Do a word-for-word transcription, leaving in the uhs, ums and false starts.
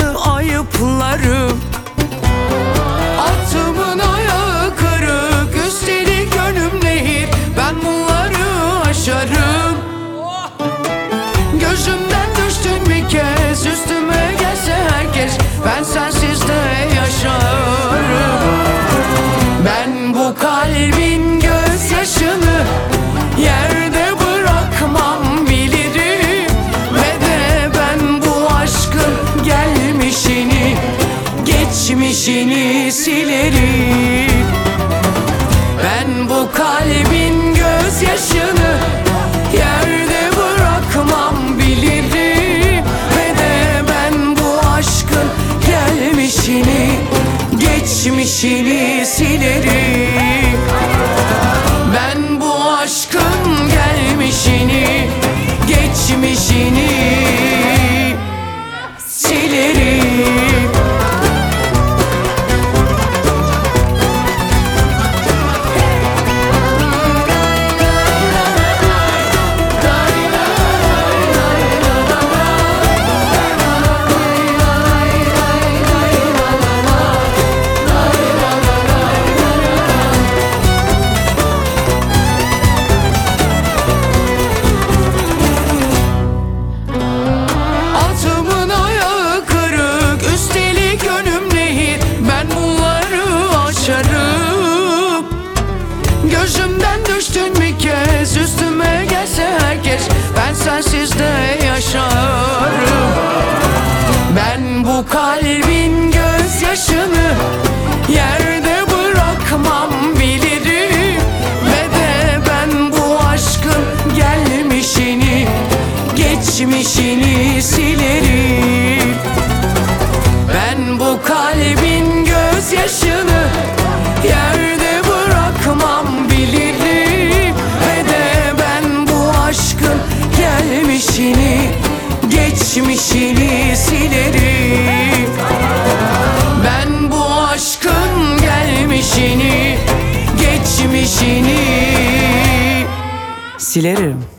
ayıpları. Atımın ayağı kırık, üstelik önüm nehir, ben bunları aşarım. Gözümden düştün bir kez, üstüme gelse herkes, ben sensiz de yaşarım. Ben bu kalbin gözyaşını yerde bırakmam bilirim, ve de ben bu aşkın gelmişini, geçmişini silerim. Ben bu kalbin gözyaşını yerde bırakmam bilirim, ve de ben bu aşkın gelmişini, geçmişini silerim. Ben bu aşkın gelmişini, geçmişini silerim. Gözümden düştün bir kez, üstüme gelse herkes, ben sensiz de yaşarım. Ben bu kalbin gözyaşını yerde bırakmam bilirim, ve de ben bu aşkın gelmişini, geçmişini silerim. Ben bu kalbin gözyaşını yerde bırakmam bilirim, ve de ben bu aşkın gelmişini, geçmişini silerim. Ben bu aşkın gelmişini, geçmişini silerim.